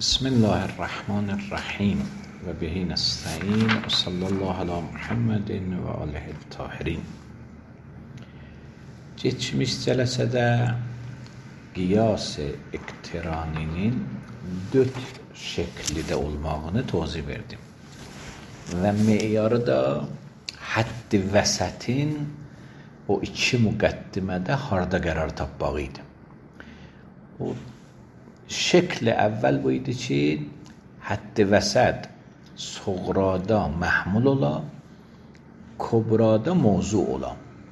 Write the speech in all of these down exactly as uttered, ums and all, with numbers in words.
بسم الله الرحمن الرحیم و به نستعین و صلی الله علی محمد و آله الطاهرین. Geçmiş cəlsədə qiyas iqtiraninin dörd şəklidə olmağını tozih verdim və meyarı da haddi vəsətin o iki müqəddimədə harda qərar tapmağı idi. O şekl əvvəl bu idi ki, haddi vəsət soğrada məhmul ola, kubrada mövzu ola.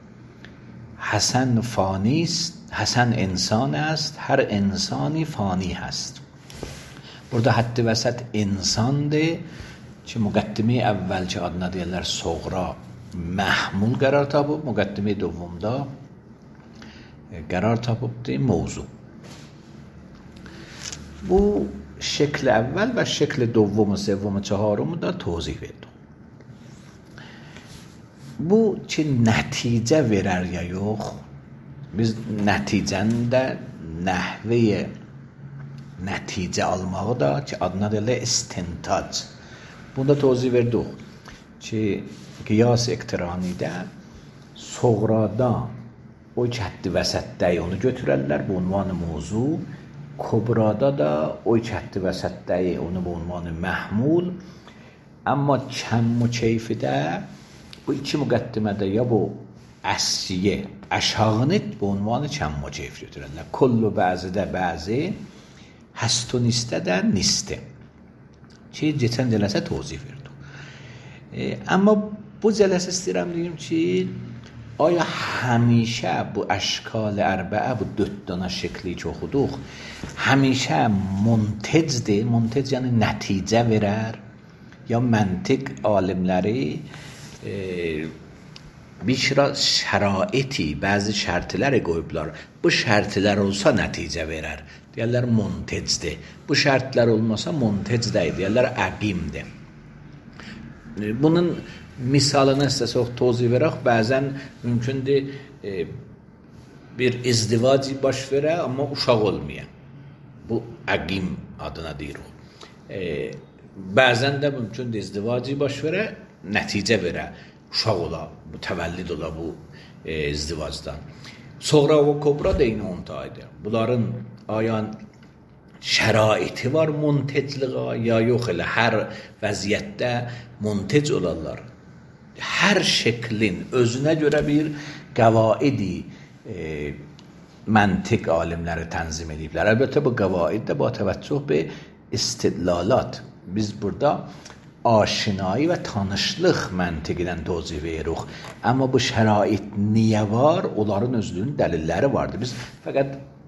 حسن فانی است، حسن انسان است، هر انسانی فانی هست. burada haddi vəsət insandır ki, müqəddimə əvvəl ki, adına deyirlər soğra məhmul qərar tapıb, müqəddimə dövvumda qərar tapıbdır mövzu. Bu şekl əvvəl və şekl dövvumu, sevvumu, çaharumu da tozih verdim. Bu ki, nəticə verər ya yox, biz nəticəni də nəhvəyə nəticə almağı da ki, adına deyirlər istintac. Bunda tozih verdik ki, qiyas iqtiranidə soğrada o ki, haddi vəsətdə onu götürərlər, bu unvanı mövzu, kubrada da o ki, haddi vəsətdə onu bu unvanı məhmul, amma kəmm و keyfidə bu iki müqəddimədə ya bu əsliyə, əşağını bu unvanı kəmm و keyf götürərlər. Kullu bəzidə bəzi, həst و nistə də nistə. Ki, geçən cələsə tozih verdim. E, amma bu cələsə istəyirəm deyim ki, آیا همیشه bu اشکال اربعه bu dörd dana şekli ki oxuduq, həmişə muntecdir, muntec yəni nəticə verər, ya məntiq alimləri e, bir sıra şəraiti, bəzi şərtlər qoyublar. Bu şərtlər olsa nəticə verər. Deyirlər muntecdir. Bu şərtlər olmasa muntec deyil. Deyirlər əqimdir. Bunun misalını istəsək tozih verək, bəzən mümkündür e, bir izdivac baş verə, amma uşaq olmaya. Bu əqim adına deyirik. E, bəzən də mümkündür izdivac baş verə, nəticə verə, uşaq ola, bu təvəllid ola bu e, izdivacdan. Soğra və kubra da eyni ontaydır. Bunların ayan şəraiti var muntecliğa ya yox elə hər vəziyyətdə muntec olarlar. Hər şəklin özünə görə bir qəvaidi e, məntiq alimləri tənzim ediblər. Əlbəttə bu qəvaid də ba təvəccüh be istidlalat. Biz burada aşinayı və tanışlıq məntiqidən tozih veririk. Amma bu şərait niyə var? Onların özlüyünün dəlilləri vardır. Biz fəqət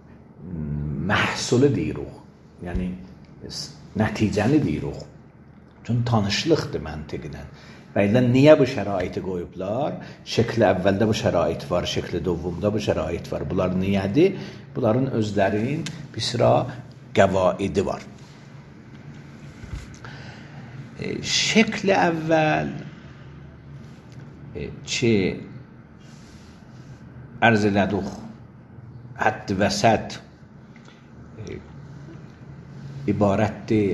məhsulu deyirik. Yəni nəticəni deyirik. Çünki tanışlıqdır məntiqidən. Və ilə niyə bu şəraiti qoyublar? Şəkli əvvəldə bu şərait var, şəkli dövvumda bu şərait var. Bunlar niyədir? Bunların özlərinin bir sıra qəvaidi var. E, şəkli əvvəl e, ki ərz elədik haddi vəsət e, ibarətdir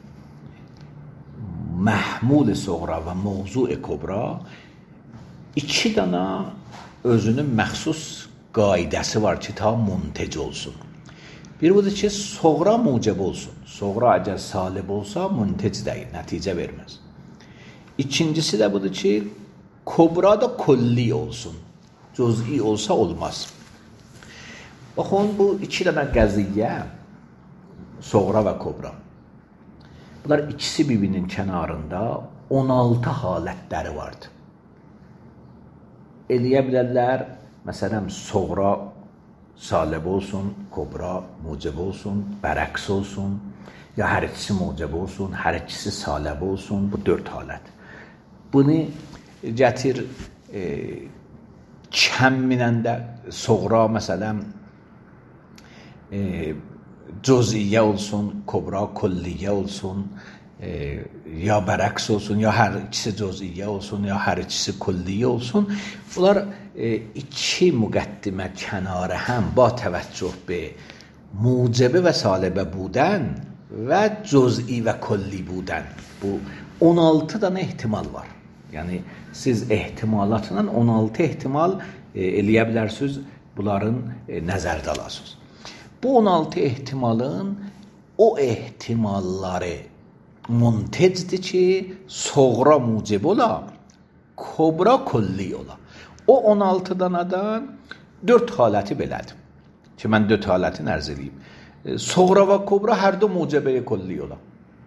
məhmul soğra və mövzu kubra, iki dana özünün məxsus qaidəsi var ki, ta muntec olsun. Bir budur ki, soğra mucəb olsun. Soğra əgər salib olsa, muntec deyil, nəticə verməz. İkincisi də budur ki, kubra da kulli olsun. Cüz'i olsa olmaz. Baxın, bu iki dana qəziyyə, soğra və kubra. Bunlar ikisi birbirinin kənarında on altı halətləri vardı. Eləyə bilərlər, məsələn, soğra salib olsun, kubra mucib olsun, bərəks olsun, ya hər ikisi mucib olsun, hər ikisi salib olsun, bu dörd halət. Bunu gətir e, kəmminəndə soğra, məsələn, e, cüz'iyyə olsun, kubra kulliyə olsun, e, ya bərəks olsun, ya hər ikisi cüz'iyyə olsun, ya hər ikisi kulliyə olsun. Bunlar e, iki müqəddimə kənarı həm ba təvəccüh be mucibi və salibə buden ve cüz'i ve kolli buden. Bu on altı tane ihtimal var. Yani siz ehtimalatla on altı ihtimal e, eləyə bilərsiniz, bunların e, nəzərdə alasınız. Bu on altı ihtimalın o ihtimalları muntecdir ki, soğra mucib ola, kobra kolli ola. O on altı danadan dört haləti belədir. Ki, mən dört halətini ərz edeyim. E, soğra və kobra hər də mucibəyə kolli ola.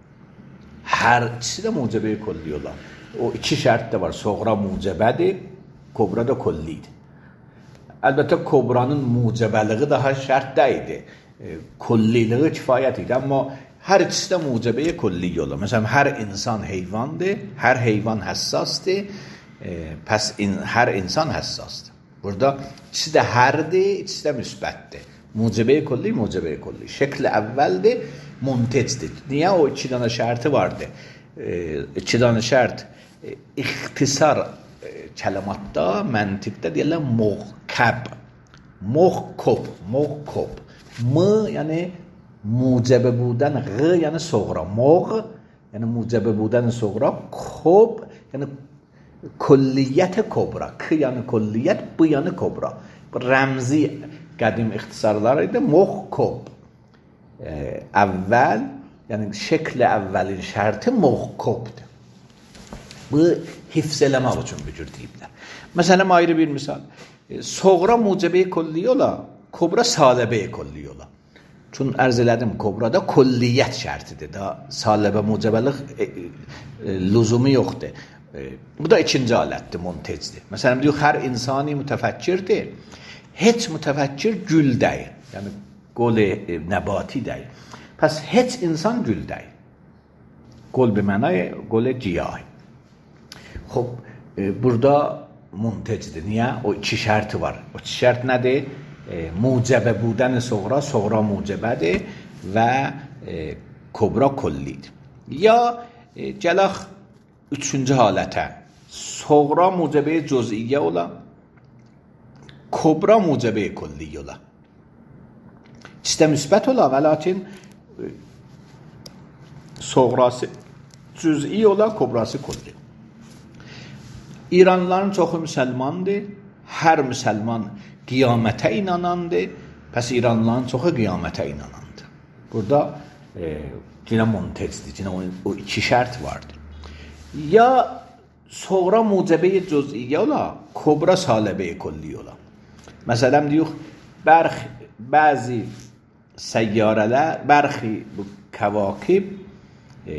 Hər ikisi də mucibəyə kolli ola. O iki şərt də var. Soğra mucibədir, kobra da kollidir. Əlbəttə, kobranın mucibəliği daha şərt deyildi. E, kolliliği kifayət idi. Amma hər ikisi də mucibəyə kolli ola. Məsələn, hər insan heyvandır, hər heyvan həssasdır, e, pəs in, hər insan həssasdır. Burada ikisi də hərdir, ikisi də müsbətdir. Mucibəyə kolli, mucibəyə kolli. Şəkli əvvəldir, muntecdir. Niyə? O iki dənə şərti vardı. E, iki dənə şərt e, ixtisar e, kəlimatda, məntiqdə deyirlər muhkəb, muhkob, muhkob. M, yəni mucebe buden, g yani soğra, moğ yani mucebe buden soğra, kob yani kulliyet kobra, k yani kulliyet, bu yani kobra. Bu remzi qədim ixtisarlarıydı, moğ kob. Ee, evvel yani şekli evvelin şərti moğ kobdur. Bu hifz eləmək üçün bu cür deyiblər. Məsələn, ayrı bir misal. E, soğra mucebe kulli ola, kobra salebe kulli ola. Çün ərz elədim, kobrada kolliyyət şərtidir. Da saləbə mucəbəlik e, e, lüzumu yoxdur. E, bu da ikinci alətdir, muntecdir. Məsələn, diyor, hər insani mütəfəkkirdir. Heç mütəfəkkir gül deyil. Yəni, qol-i e, nəbati deyil. Pəs heç insan gül deyil. Qol bir mənay, qol-i ciyay. Xob, e, burada muntecdir. Niyə? O iki şərti var. O iki şərt nədir? E, mucebe buden soğra, soğra mucebedir və e, kobra kollidir. Ya e, gələk üçüncü halətə. Soğra mucebeyə cüz'iyyə ola, kobra mucebeyə kolliyə ola. İkisi də müsbət ola və lakin e, soğrası cüz'i ola, kobrası kolli. İranlıların çoxu müsəlmandır. Hər müsəlman qiyamətə inanandır. Pəs İranlıların çoxu qiyamətə inanandır. Burada e, cinə muntecdir. Cinə o, o iki şərt vardır. Ya soğra mucəbəyə cüz'iyyə ola, kobra saləbəyə kolli ola. Məsələn, deyək, bərx, bəzi səyyarələr, bərxi bu kəvakib e,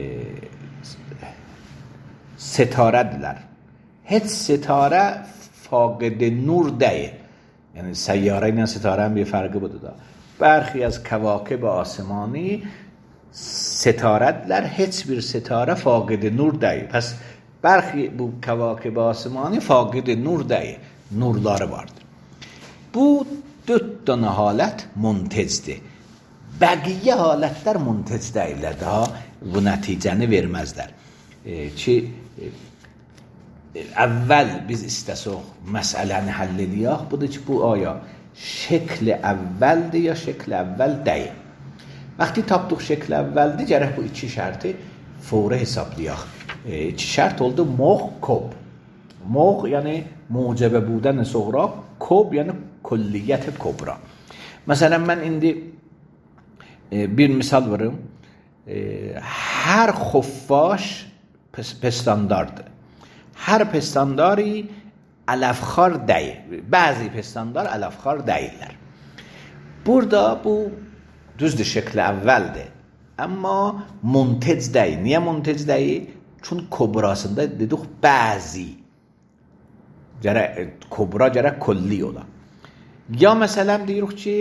setarədirlər. Heç setarə faqid nur deyil. Yani سیاره ilə ستاره هم bir farkı budur da. Berxi az kavakib asmani ستارədirlər, heç bir ستاره faqid nur deyil. Pəs berxi bu kavakib asmani faqid nur deyil. Nurları vardır. Bu dörd dənə halət muntecdir. Bəqiyyə halətlər muntec deyirlər. Daha bu nəticəni verməzlər. E, ki əvvəl biz istəsək məsələni həll edəyək, budur ki, bu aya şəkli əvvəldir ya şəkli əvvəl deyil. Vaxtı tapdıq şəkli əvvəldir, gərək bu iki şərti fəvrə hesablayaq. E, iki şərt oldu, moğ, kob. Moğ, yəni mucəbə budən soğra, kob, yəni kulliyyət kobra. Məsələn, mən indi e, bir misal verim. E, hər xoffaş pestandardır. Hər pestandari ələfxar deyil. Bəzi pestandar ələfxar deyirlər. Burada bu düzdür, şəkli əvvəldir. Amma muntec deyil. Niyə muntec deyil? Çünki kobrasında dedik bəzi. Gərək, kobra gərək kolli ola. Ya məsələn deyirik ki,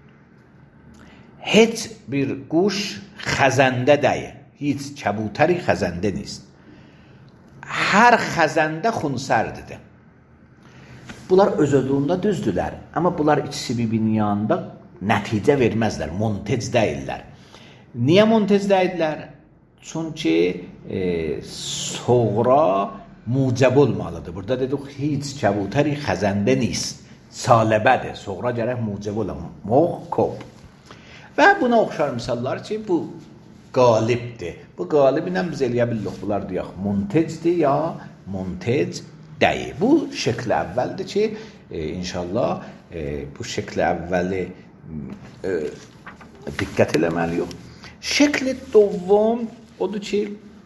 heç bir quş xəzəndə deyil. Heç kəbutəri xəzəndə نیست. Hər xəzəndə xunsərdir. Bunlar özəliyində düzdürlər. Amma bunlar ikisi bir-birinin yanında nəticə verməzlər. Muntec deyirlər. Niyə muntec deyirlər? Çünki e, soğra mucəb olmalıdır. Burada dedik, heç kəbutəri xəzəndə نیست. Saləbədir. Soğra gərək mucəb ola. Moğ, kob. Və buna oxşar misallar ki, bu qalibdir. Bu qalib ilə biz eləyə bilirik, bunlar deyək, muntecdir ya muntec deyil. Bu şəkli əvvəldir ki, e, inşallah e, bu şəkli əvvəli e, diqqət eləməliyik. Şəkli dovam odur ki,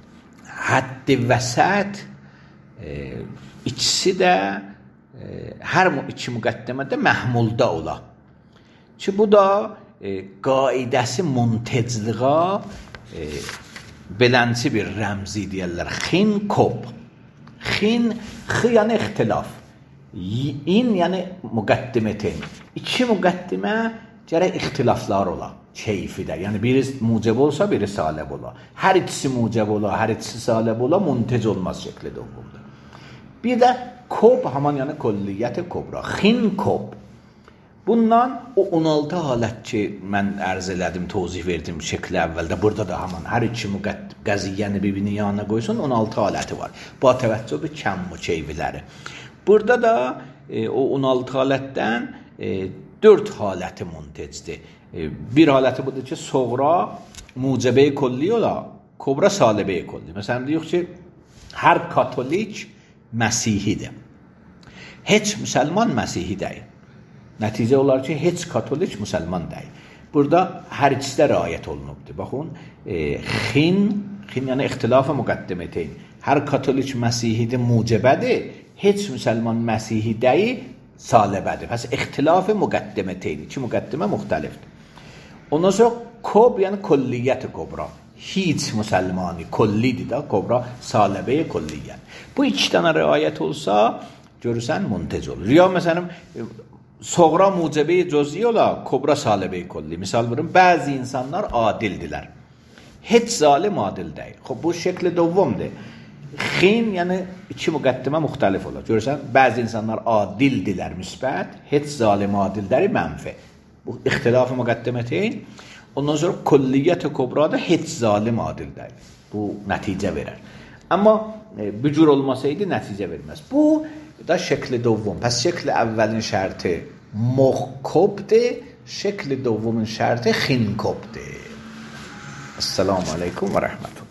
haddi vəsət e, ikisi də e, hər iki müqəddəmədə məhmulda ola. Ki bu da e, qaidəsi muntecliğa e, belənçi bir rəmzi deyərlər. Xin kob. Xin, xı yəni ixtilaf. İn yəni müqəddimətin. İki müqəddimə gərək ixtilaflar ola. Keyfidə. Yəni biri mucib olsa, biri salib ola. Hər ikisi mucib ola, hər ikisi salib ola, muntec olmaz şəkli doqqumdur. Bir də kob, haman yəni kolliyyət-i kobra. Xin kob. Bundan o on altı halət ki, mən ərz elədim, tozih verdim şəkli əvvəldə, burada da haman hər iki müqəddib qəziyyəni bir-birinin yanına qoysun, on altı haləti var. Bu təvəccühdür kəmm-u keyfiləri. Burada da e, o on altı halətdən e, dörd haləti muntecdir. E, bir haləti budur ki, soğra mucəbə-i kolli ola, kobra salibə-i kolli. Məsələn, deyik ki, hər katolik Məsihidir. Heç müsəlman Məsihi deyil. Nəticə olar ki, heç katolik müsəlman deyil. Burada hər ikisi də riayət olunubdur. Baxın, e, xin, xin yəni ixtilaf-ı müqəddimətin. Hər katolik Məsihidir, mucəbədir. Heç müsəlman Məsihi deyil, salibədir. Pəs ixtilaf-ı müqəddimətin. İki müqəddimə müxtəlifdir. Ondan sonra kob, yəni kolliyyət-i kobra. Hiç müsəlmani kollidir da, kobra salibə-i kolliyyət. Bu iki dənə riayət olsa, görürsən, muntec olur. Ya məsələn, soğra mucəbə-i cüz'i ola, kobra salibə-i kolli. Misal verim, bəzi insanlar adildilər. Heç zalim adil deyil. Xob, bu şəkli doqqumdur. Xin, yəni iki müqəddimə müxtəlif olar. Görürsən, bəzi insanlar adildilər, müsbət, heç zalim adildəri mənfi. Bu ixtilaf-ı müqəddimətin. Ondan sonra kolliyyət-i kobrada heç zalim adil deyil. Bu nəticə verər. Amma e, bu cür olmasaydı nəticə verməz. Bu da şəkli doqqum. Pəs şəkli əvvəlin şərti muhkobdir, şəkli doqqumun şərti xinkobdir. Esselamu aleykum və rəhmətullah.